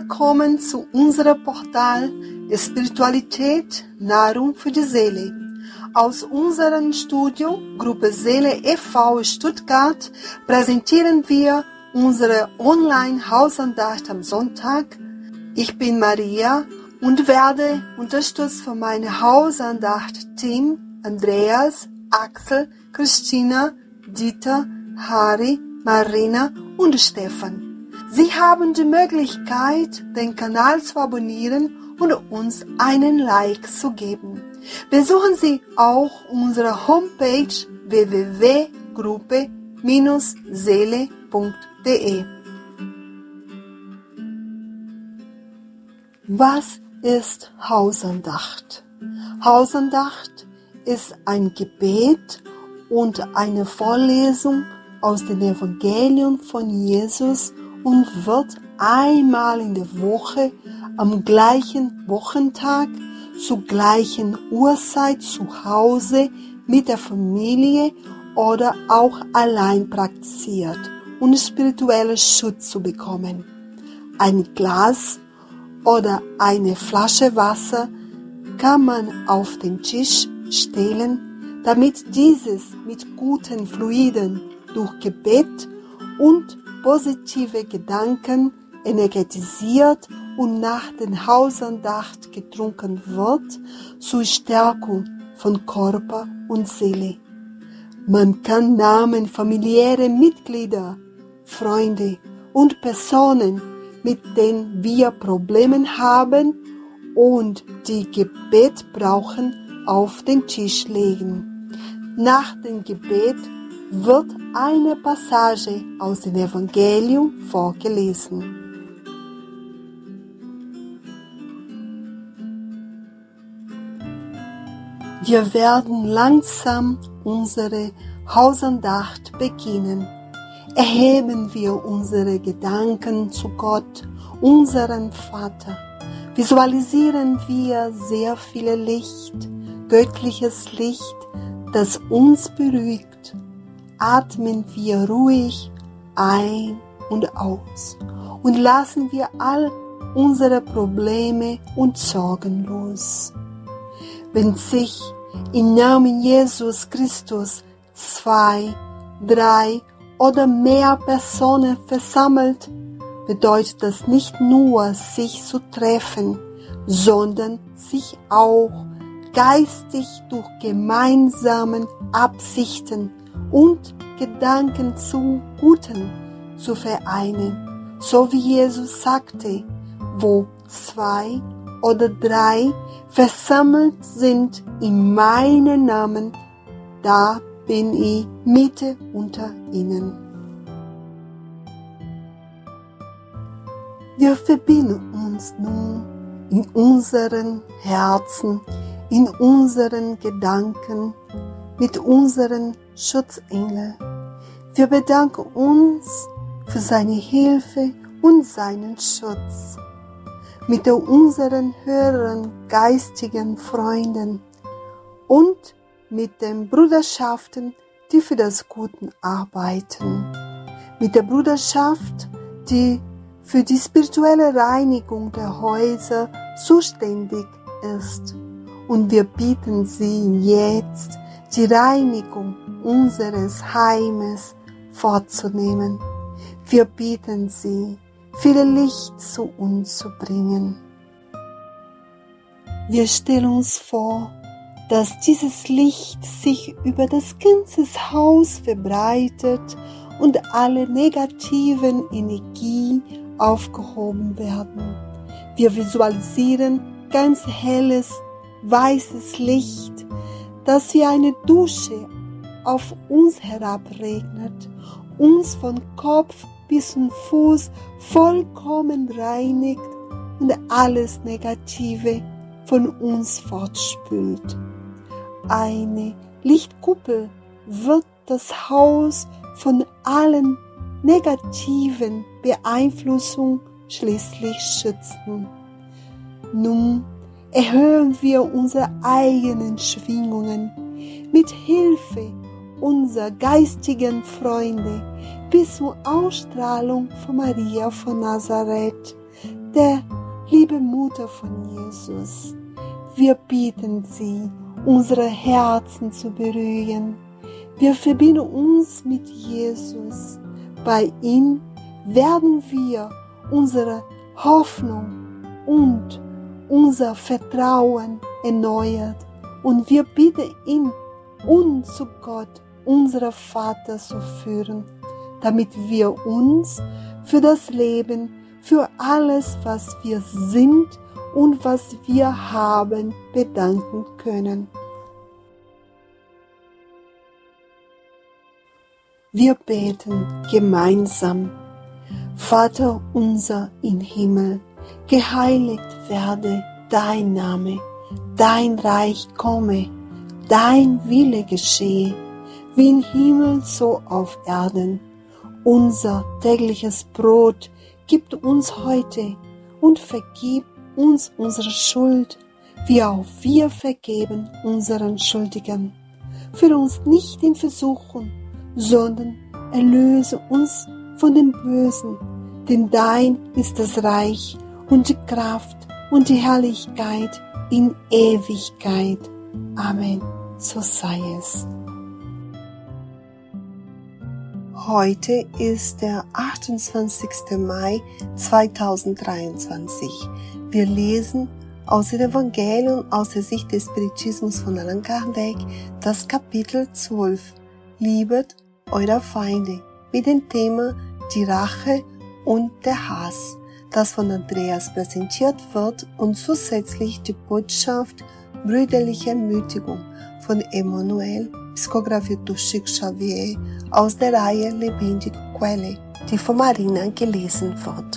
willkommen zu unserem Portal Spiritualität, Nahrung für die Seele. Aus unserem Studio Gruppe Seele e.V. Stuttgart präsentieren wir unsere Online-Hausandacht am Sonntag. Ich bin Maria und werde unterstützt von meinem Hausandacht-Team Andreas, Axel, Christina, Dieter, Harry, Marina und Stefan. Sie haben die Möglichkeit, den Kanal zu abonnieren und uns einen Like zu geben. Besuchen Sie auch unsere Homepage www.gruppe-seele.de. Was ist Hausandacht? Hausandacht ist ein Gebet und eine Vorlesung aus dem Evangelium von Jesus und wird einmal in der Woche am gleichen Wochentag zur gleichen Uhrzeit zu Hause mit der Familie oder auch allein praktiziert, um spirituellen Schutz zu bekommen. Ein Glas oder eine Flasche Wasser kann man auf den Tisch stellen, damit dieses mit guten Fluiden durch Gebet und positive Gedanken energetisiert und nach der Hausandacht getrunken wird, zur Stärkung von Körper und Seele. Man kann Namen familiäre Mitglieder, Freunde und Personen, mit denen wir Probleme haben und die Gebet brauchen, auf den Tisch legen. Nach dem Gebet wird eine Passage aus dem Evangelium vorgelesen. Wir werden langsam unsere Hausandacht beginnen. Erheben wir unsere Gedanken zu Gott, unserem Vater. Visualisieren wir sehr viel Licht, göttliches Licht, das uns beruhigt. Atmen wir ruhig ein und aus und lassen wir all unsere Probleme und Sorgen los. Wenn sich im Namen Jesus Christus 2, 3 oder mehr Personen versammelt, bedeutet das nicht nur, sich zu treffen, sondern sich auch geistig durch gemeinsame Absichten und Gedanken zum Guten zu vereinen, so wie Jesus sagte, wo 2 oder 3 versammelt sind in meinem Namen, da bin ich Mitte unter ihnen. Wir verbinden uns nun in unseren Herzen, in unseren Gedanken mit unseren Schutzengel. Wir bedanken uns für seine Hilfe und seinen Schutz. Mit unseren höheren geistigen Freunden und mit den Bruderschaften, die für das Gute arbeiten. Mit der Bruderschaft, die für die spirituelle Reinigung der Häuser zuständig ist. Und wir bitten Sie jetzt, die Reinigung unseres Heimes vorzunehmen. Wir bitten Sie, viel Licht zu uns zu bringen. Wir stellen uns vor, dass dieses Licht sich über das ganze Haus verbreitet und alle negativen Energien aufgehoben werden. Wir visualisieren ganz helles, weißes Licht, das wie eine Dusche auf uns herabregnet, uns von Kopf bis zum Fuß vollkommen reinigt und alles Negative von uns fortspült. Eine Lichtkuppel wird das Haus von allen negativen Beeinflussungen schließlich schützen. Nun erhöhen wir unsere eigenen Schwingungen mit Hilfe unserer geistigen Freunde bis zur Ausstrahlung von Maria von Nazareth, der liebe Mutter von Jesus, wir bitten Sie, unsere Herzen zu berühren. Wir verbinden uns mit Jesus. Bei ihm werden wir unsere Hoffnung und unser Vertrauen erneuert. Und wir bitten ihn, uns zu Gott, unser Vater, zu führen, damit wir uns für das Leben, für alles, was wir sind und was wir haben, bedanken können. Wir beten gemeinsam. Vater unser im Himmel, geheiligt werde dein Name, dein Reich komme, dein Wille geschehe, wie im Himmel so auf Erden. Unser tägliches Brot gib uns heute und vergib uns unsere Schuld, wie auch wir vergeben unseren Schuldigen. Führe uns nicht in Versuchung, sondern erlöse uns von dem Bösen, denn dein ist das Reich und die Kraft und die Herrlichkeit in Ewigkeit. Amen. So sei es. Heute ist der 28. Mai 2023. Wir lesen aus dem Evangelium aus der Sicht des Spiritismus von Allan Kardec das Kapitel 12. Liebet eure Feinde mit dem Thema die Rache und der Hass, das von Andreas präsentiert wird und zusätzlich die Botschaft brüderliche Ermutigung von Emmanuel, Psikografie durch Chico Xavier aus der Reihe Lebendige Quelle, die von Marina gelesen wird.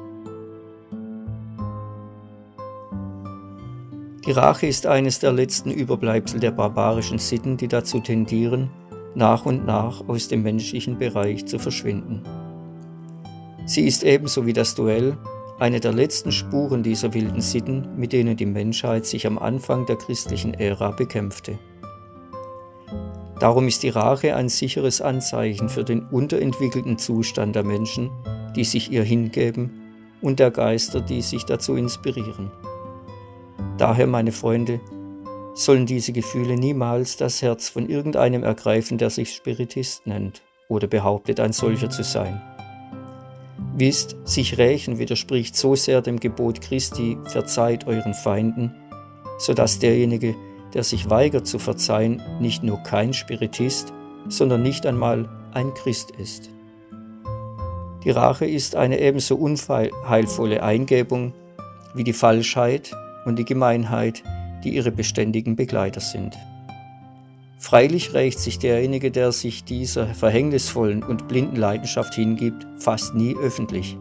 Die Rache ist eines der letzten Überbleibsel der barbarischen Sitten, die dazu tendieren, nach und nach aus dem menschlichen Bereich zu verschwinden. Sie ist ebenso wie das Duell eine der letzten Spuren dieser wilden Sitten, mit denen die Menschheit sich am Anfang der christlichen Ära bekämpfte. Darum ist die Rache ein sicheres Anzeichen für den unterentwickelten Zustand der Menschen, die sich ihr hingeben, und der Geister, die sich dazu inspirieren. Daher, meine Freunde, sollen diese Gefühle niemals das Herz von irgendeinem ergreifen, der sich Spiritist nennt oder behauptet, ein solcher zu sein. Wisst, sich rächen widerspricht so sehr dem Gebot Christi, verzeiht euren Feinden, sodass derjenige, der sich weigert zu verzeihen, nicht nur kein Spiritist, sondern nicht einmal ein Christ ist. Die Rache ist eine ebenso unheilvolle Eingebung wie die Falschheit und die Gemeinheit, die ihre beständigen Begleiter sind. Freilich rächt sich derjenige, der sich dieser verhängnisvollen und blinden Leidenschaft hingibt, fast nie öffentlich.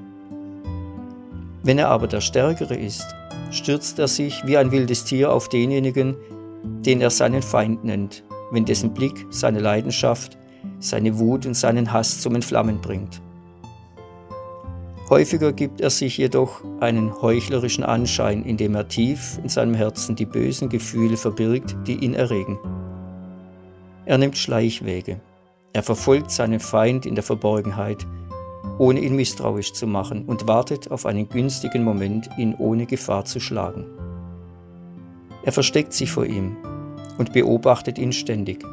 Wenn er aber der Stärkere ist, stürzt er sich wie ein wildes Tier auf denjenigen, den er seinen Feind nennt, wenn dessen Blick seine Leidenschaft, seine Wut und seinen Hass zum Entflammen bringt. Häufiger gibt er sich jedoch einen heuchlerischen Anschein, indem er tief in seinem Herzen die bösen Gefühle verbirgt, die ihn erregen. Er nimmt Schleichwege. Er verfolgt seinen Feind in der Verborgenheit, ohne ihn misstrauisch zu machen, und wartet auf einen günstigen Moment, ihn ohne Gefahr zu schlagen. Er versteckt sich vor ihm und beobachtet ihn ständig.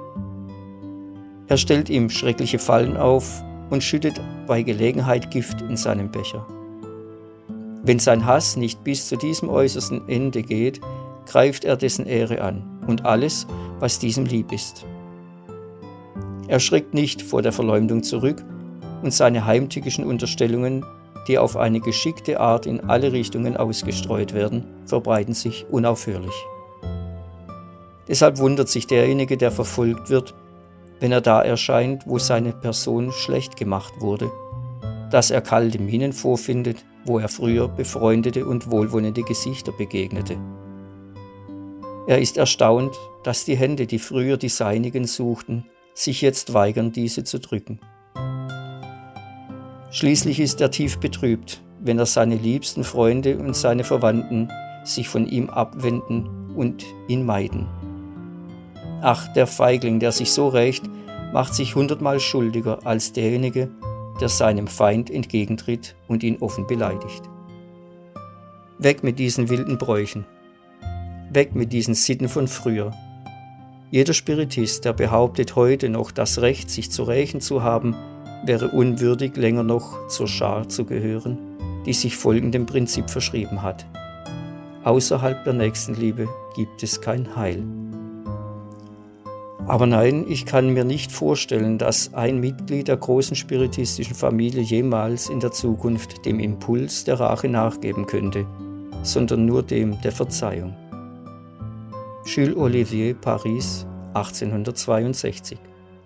Er stellt ihm schreckliche Fallen auf und schüttet bei Gelegenheit Gift in seinen Becher. Wenn sein Hass nicht bis zu diesem äußersten Ende geht, greift er dessen Ehre an und alles, was diesem lieb ist. Er schreckt nicht vor der Verleumdung zurück und seine heimtückischen Unterstellungen, die auf eine geschickte Art in alle Richtungen ausgestreut werden, verbreiten sich unaufhörlich. Deshalb wundert sich derjenige, der verfolgt wird, wenn er da erscheint, wo seine Person schlecht gemacht wurde, dass er kalte Mienen vorfindet, wo er früher befreundete und wohlwollende Gesichter begegnete. Er ist erstaunt, dass die Hände, die früher die seinigen suchten, sich jetzt weigern, diese zu drücken. Schließlich ist er tief betrübt, wenn er seine liebsten Freunde und seine Verwandten sich von ihm abwenden und ihn meiden. Ach, der Feigling, der sich so rächt, macht sich 100-mal schuldiger als derjenige, der seinem Feind entgegentritt und ihn offen beleidigt. Weg mit diesen wilden Bräuchen. Weg mit diesen Sitten von früher. Jeder Spiritist, der behauptet heute noch das Recht, sich zu rächen zu haben, wäre unwürdig, länger noch zur Schar zu gehören, die sich folgendem Prinzip verschrieben hat. Außerhalb der Nächstenliebe gibt es kein Heil. Aber nein, ich kann mir nicht vorstellen, dass ein Mitglied der großen spiritistischen Familie jemals in der Zukunft dem Impuls der Rache nachgeben könnte, sondern nur dem der Verzeihung. Jules Olivier, Paris, 1862.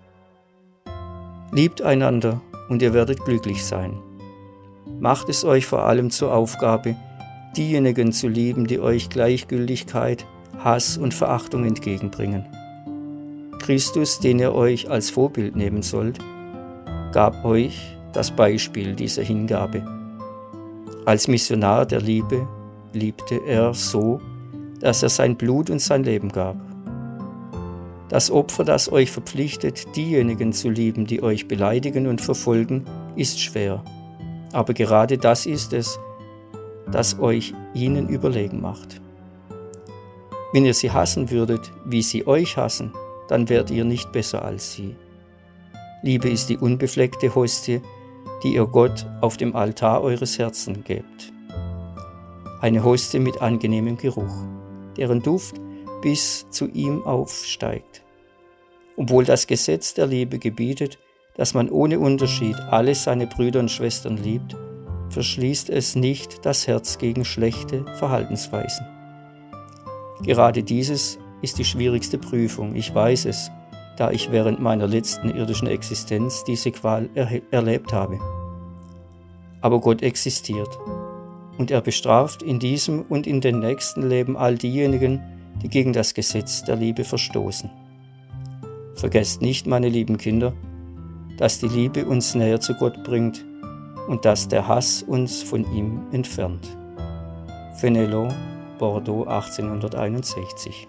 Liebt einander und ihr werdet glücklich sein. Macht es euch vor allem zur Aufgabe, diejenigen zu lieben, die euch Gleichgültigkeit, Hass und Verachtung entgegenbringen. Christus, den ihr euch als Vorbild nehmen sollt, gab euch das Beispiel dieser Hingabe. Als Missionar der Liebe liebte er so, dass er sein Blut und sein Leben gab. Das Opfer, das euch verpflichtet, diejenigen zu lieben, die euch beleidigen und verfolgen, ist schwer. Aber gerade das ist es, das euch ihnen überlegen macht. Wenn ihr sie hassen würdet, wie sie euch hassen, dann wärt ihr nicht besser als sie. Liebe ist die unbefleckte Hostie, die ihr Gott auf dem Altar eures Herzens gebt. Eine Hostie mit angenehmem Geruch, deren Duft bis zu ihm aufsteigt. Obwohl das Gesetz der Liebe gebietet, dass man ohne Unterschied alle seine Brüder und Schwestern liebt, verschließt es nicht das Herz gegen schlechte Verhaltensweisen. Gerade dieses ist die schwierigste Prüfung, ich weiß es, da ich während meiner letzten irdischen Existenz diese Qual erlebt habe. Aber Gott existiert und er bestraft in diesem und in den nächsten Leben all diejenigen, die gegen das Gesetz der Liebe verstoßen. Vergesst nicht, meine lieben Kinder, dass die Liebe uns näher zu Gott bringt und dass der Hass uns von ihm entfernt. Fenelon, Bordeaux, 1861.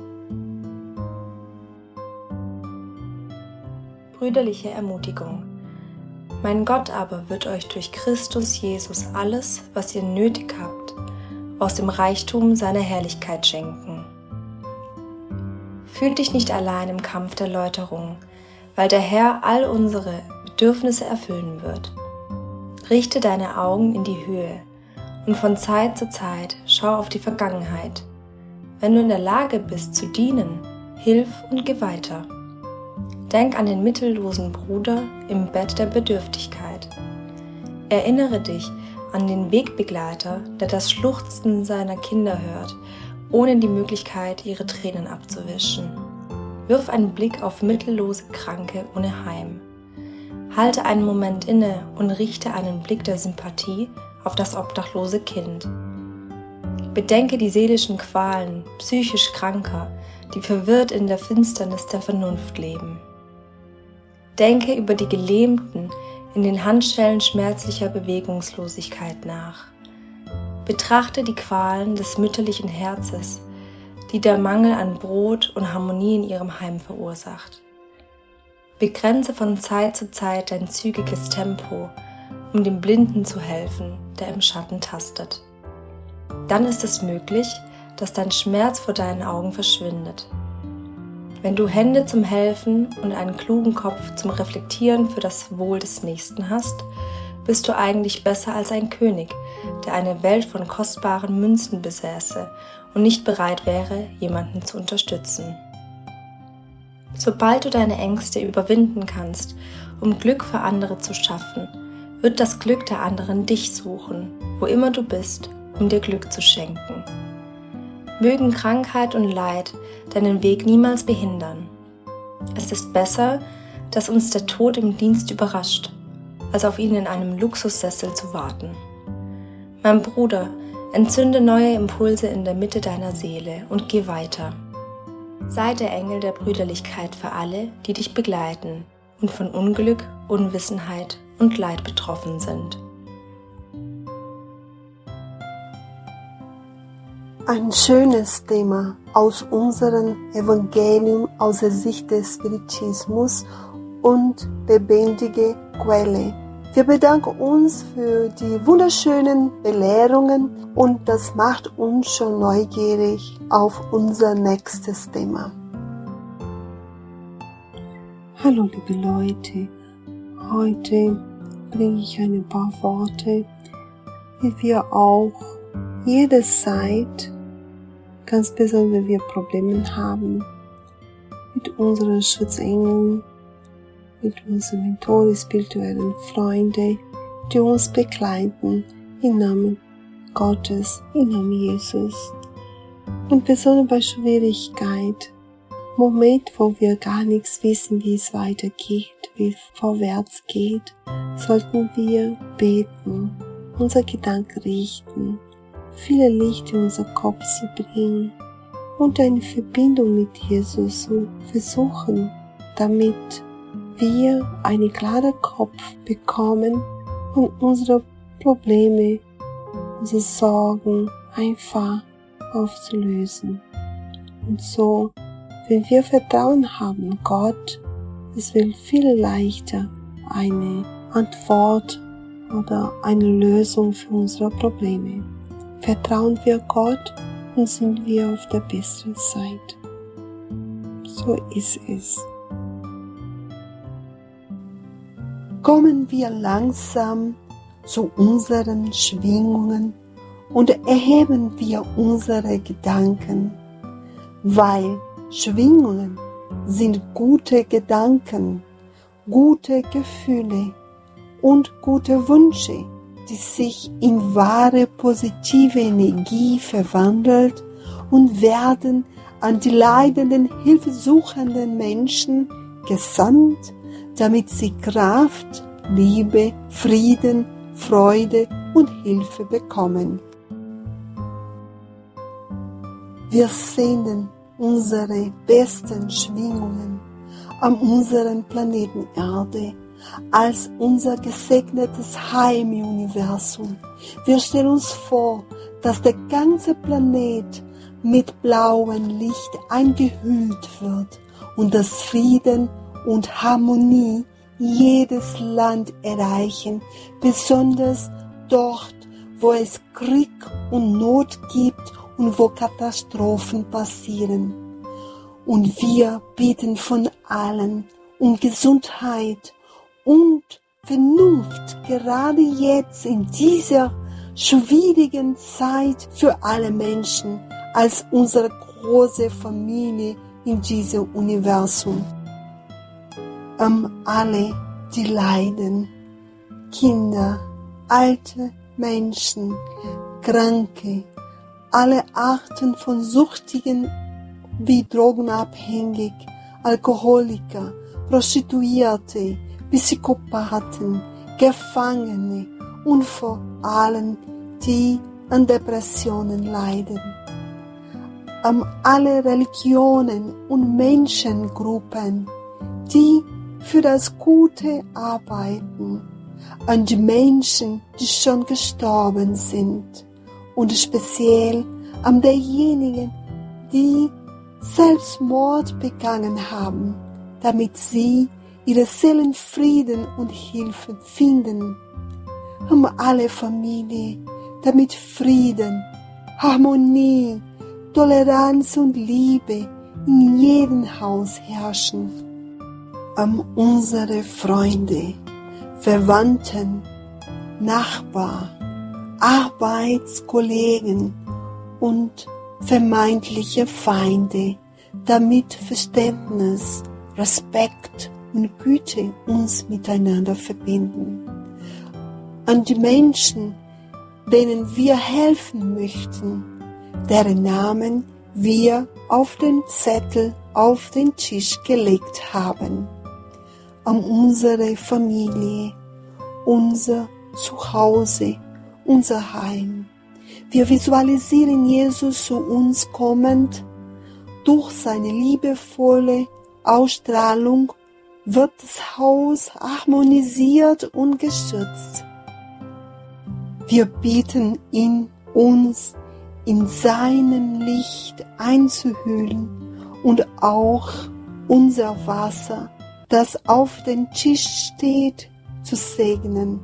Brüderliche Ermutigung. Mein Gott aber wird euch durch Christus Jesus alles, was ihr nötig habt, aus dem Reichtum seiner Herrlichkeit schenken. Fühlt dich nicht allein im Kampf der Läuterung, weil der Herr all unsere Bedürfnisse erfüllen wird. Richte deine Augen in die Höhe und von Zeit zu Zeit schau auf die Vergangenheit. Wenn du in der Lage bist zu dienen, hilf und geh weiter. Denk an den mittellosen Bruder im Bett der Bedürftigkeit. Erinnere dich an den Wegbegleiter, der das Schluchzen seiner Kinder hört, ohne die Möglichkeit, ihre Tränen abzuwischen. Wirf einen Blick auf mittellose Kranke ohne Heim. Halte einen Moment inne und richte einen Blick der Sympathie auf das obdachlose Kind. Bedenke die seelischen Qualen psychisch Kranker, die verwirrt in der Finsternis der Vernunft leben. Denke über die Gelähmten in den Handschellen schmerzlicher Bewegungslosigkeit nach. Betrachte die Qualen des mütterlichen Herzens, die der Mangel an Brot und Harmonie in ihrem Heim verursacht. Begrenze von Zeit zu Zeit dein zügiges Tempo, um dem Blinden zu helfen, der im Schatten tastet. Dann ist es möglich, dass dein Schmerz vor deinen Augen verschwindet. Wenn du Hände zum Helfen und einen klugen Kopf zum Reflektieren für das Wohl des Nächsten hast, bist du eigentlich besser als ein König, der eine Welt von kostbaren Münzen besäße und nicht bereit wäre, jemanden zu unterstützen. Sobald du deine Ängste überwinden kannst, um Glück für andere zu schaffen, wird das Glück der anderen dich suchen, wo immer du bist, um dir Glück zu schenken. Mögen Krankheit und Leid deinen Weg niemals behindern. Es ist besser, dass uns der Tod im Dienst überrascht, als auf ihn in einem Luxussessel zu warten. Mein Bruder, entzünde neue Impulse in der Mitte deiner Seele und geh weiter. Sei der Engel der Brüderlichkeit für alle, die dich begleiten und von Unglück, Unwissenheit und Leid betroffen sind. Ein schönes Thema aus unserem Evangelium aus der Sicht des Spiritismus und lebendige Quelle. Wir bedanken uns für die wunderschönen Belehrungen und das macht uns schon neugierig auf unser nächstes Thema. Hallo liebe Leute, heute bringe ich ein paar Worte, wie wir auch jede Zeit, ganz besonders wenn wir Probleme haben, mit unseren Schutzengeln, mit unseren Mentoren, spirituellen Freunden, die uns begleiten, im Namen Gottes, im Namen Jesus. Und besonders bei Schwierigkeit, Moment, wo wir gar nichts wissen, wie es weitergeht, wie es vorwärts geht, sollten wir beten, unser Gedanken richten, viele Licht in unser Kopf zu bringen und eine Verbindung mit Jesus zu versuchen, damit wir einen klaren Kopf bekommen und unsere Probleme, unsere Sorgen einfach aufzulösen. Und so, wenn wir Vertrauen haben, Gott, es wird viel leichter eine Antwort oder eine Lösung für unsere Probleme. Vertrauen wir Gott und sind wir auf der besseren Seite. So ist es. Kommen wir langsam zu unseren Schwingungen und erheben wir unsere Gedanken, weil Schwingungen sind gute Gedanken, gute Gefühle und gute Wünsche, die sich in wahre positive Energie verwandelt und werden an die leidenden, hilfesuchenden Menschen gesandt, damit sie Kraft, Liebe, Frieden, Freude und Hilfe bekommen. Wir senden unsere besten Schwingungen an unseren Planeten Erde als unser gesegnetes Heim im Universum. Wir stellen uns vor, dass der ganze Planet mit blauem Licht eingehüllt wird und dass Frieden und Harmonie jedes Land erreichen, besonders dort, wo es Krieg und Not gibt und wo Katastrophen passieren. Und wir bitten von allen um Gesundheit und Vernunft, gerade jetzt in dieser schwierigen Zeit für alle Menschen, als unsere große Familie in diesem Universum. Alle, die leiden, Kinder, alte Menschen, Kranke, alle Arten von Süchtigen wie Drogenabhängig, Alkoholiker, Prostituierte, Psychopathen, Gefangene und vor allem die an Depressionen leiden. Alle Religionen und Menschengruppen, die für das Gute arbeiten, an die Menschen, die schon gestorben sind und speziell an derjenigen, die Selbstmord begangen haben, damit sie ihre Seelenfrieden und Hilfe finden. Alle Familien, damit Frieden, Harmonie, Toleranz und Liebe in jedem Haus herrschen. Unsere Freunde, Verwandten, Nachbarn, Arbeitskollegen und vermeintliche Feinde, damit Verständnis, Respekt und Güte uns miteinander verbinden. An die Menschen, denen wir helfen möchten, deren Namen wir auf den Zettel auf den Tisch gelegt haben. An unsere Familie, unser Zuhause, unser Heim. Wir visualisieren Jesus zu uns kommend. Durch seine liebevolle Ausstrahlung wird das Haus harmonisiert und geschützt. Wir bitten ihn, uns in seinem Licht einzuhüllen und auch unser Wasser, das auf dem Tisch steht, zu segnen.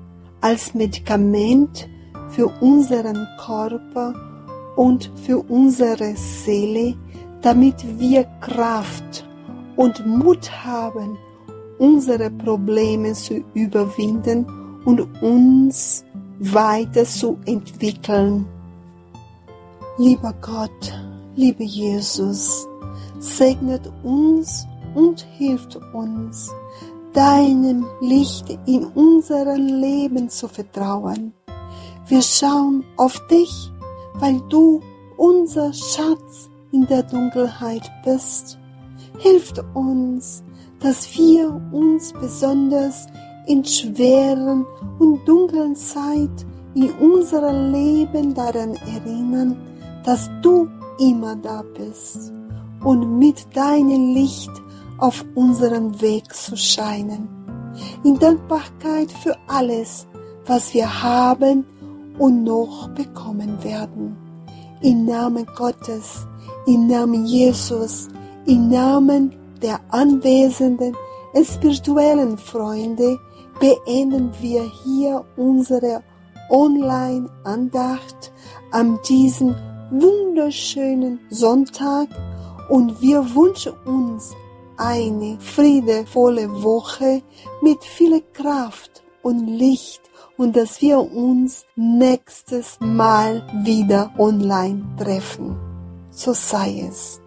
als Medikament für unseren Körper und für unsere Seele, damit wir Kraft und Mut haben, unsere Probleme zu überwinden und uns weiterzuentwickeln. Lieber Gott, lieber Jesus, segnet uns und hilft uns, deinem Licht in unserem Leben zu vertrauen. Wir schauen auf dich, weil du unser Schatz in der Dunkelheit bist. Hilft uns, dass wir uns besonders in schweren und dunklen Zeit in unserem Leben daran erinnern, dass du immer da bist und mit deinem Licht auf unserem Weg zu scheinen. In Dankbarkeit für alles, was wir haben und noch bekommen werden. Im Namen Gottes, im Namen Jesus, im Namen der anwesenden spirituellen Freunde beenden wir hier unsere Online-Andacht an diesem wunderschönen Sonntag und wir wünschen uns eine friedevolle Woche mit viel Kraft und Licht und dass wir uns nächstes Mal wieder online treffen. So sei es.